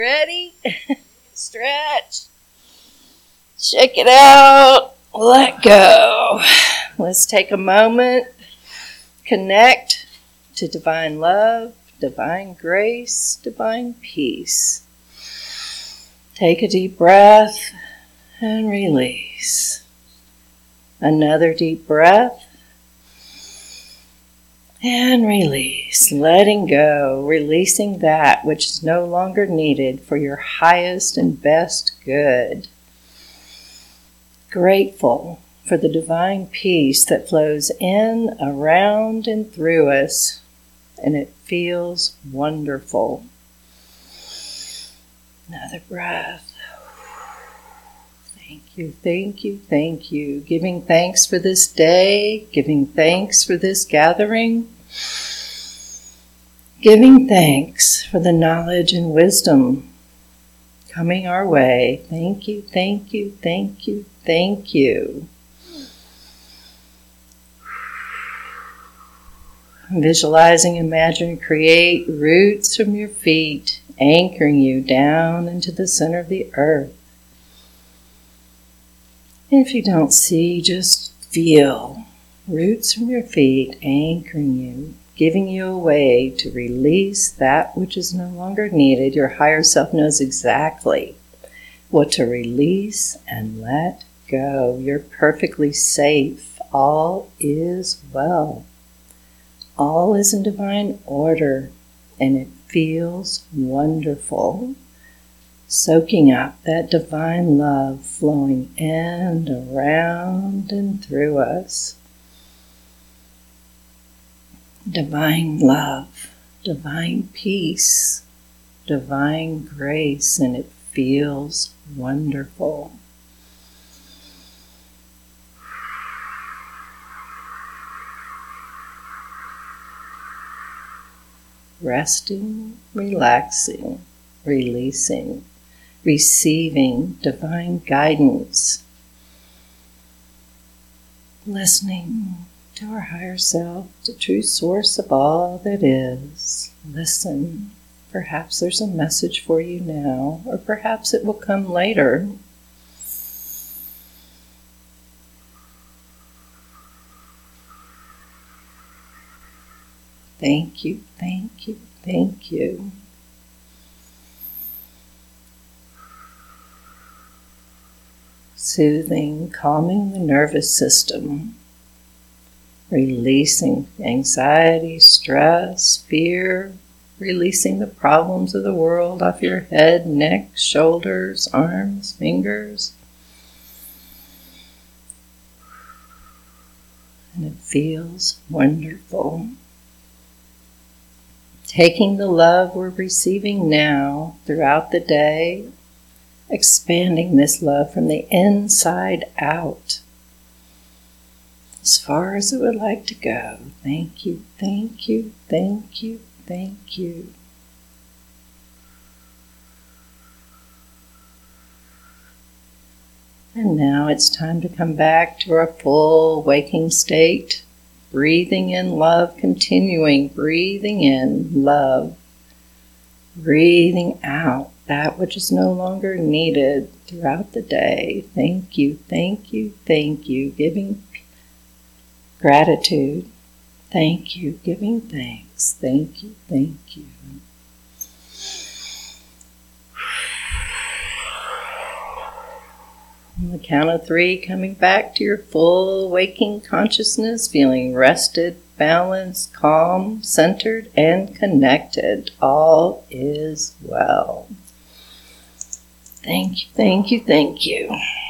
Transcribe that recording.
Ready? Stretch. Shake it out. Let go. Let's take a moment. Connect to divine love, divine grace, divine peace. Take a deep breath and release. Another deep breath and release. Letting go, releasing that which is no longer needed for your highest and best good. Grateful for the divine peace that flows in, around, and through us, and it feels wonderful. Another breath. Thank you, thank you, thank you. Giving thanks for this day, giving thanks for this gathering, giving thanks for the knowledge and wisdom coming our way. Thank you, thank you, thank you, thank you. Visualizing, imagine, create roots from your feet, anchoring you down into the center of the earth. And if you don't see, just feel roots from your feet anchoring you, giving you a way to release that which is no longer needed. Your higher self knows exactly what to release and let go. You're perfectly safe. All is well. All is in divine order, and it feels wonderful. Soaking up that divine love flowing in, around, and through us. Divine love, divine peace, divine grace, and it feels wonderful. Resting, relaxing, releasing, receiving divine guidance, listening to our higher self, the true source of all that is. Listen. Perhaps there's a message for you now, or perhaps it will come later. Thank you, thank you, thank you. Soothing, calming the nervous system, releasing anxiety, stress, fear, releasing the problems of the world off your head, neck, shoulders, arms, fingers. And it feels wonderful. Taking the love we're receiving now throughout the day, expanding this love from the inside out, as far as it would like to go. Thank you, thank you, thank you, thank you. And now it's time to come back to our full waking state. Breathing in love, continuing, breathing in love, breathing out that which is no longer needed throughout the day. Thank you, thank you, thank you. Giving gratitude. Thank you, giving thanks. Thank you, thank you. On the count of 3, coming back to your full waking consciousness, feeling rested, balanced, calm, centered, and connected. All is well. Thank you, thank you, thank you.